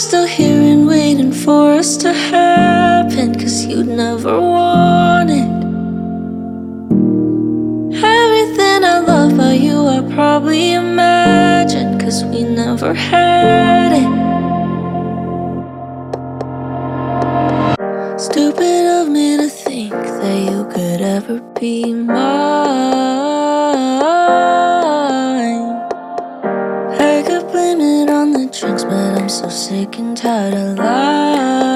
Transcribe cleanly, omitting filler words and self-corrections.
still here and waiting for us to happen, 'cause you'd never want it. Everything I love about you I probably imagined, 'cause we never had it. Stupid of me to think that you could ever be mine. I could blame it on the drinks, but I'm so sick and tired of lying.